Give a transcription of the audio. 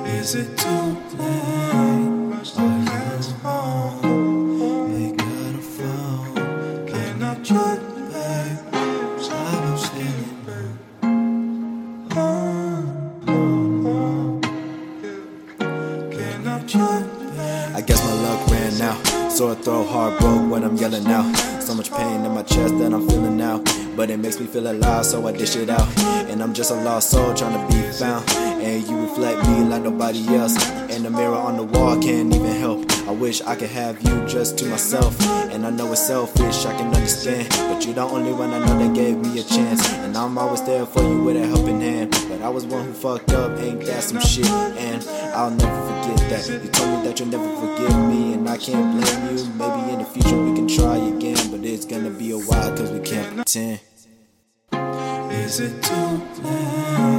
Is it too late? Are you home? They got a phone. Can I check, babe? I'm singing, babe. Can I check, babe? I guess my luck ran out. Sore throat, heart broke when I'm yelling out. So much pain in my chest that I'm feeling now, but it makes me feel alive, so I dish it out. And I'm just a lost soul trying to be found, and you reflect me like nobody else. And the mirror on the wall can't even help. I wish I could have you just to myself, and I know it's selfish, I can understand, but you're the only one I know that gave me a chance. And I'm always there for you with a helping hand, but I was one who fucked up, ain't that some shit? And I'll never forget that. You told me that you'll never forgive me, and I can't blame you. Maybe in the future we can try again, but it's gonna be a while cause we can't pretend. Is it too late?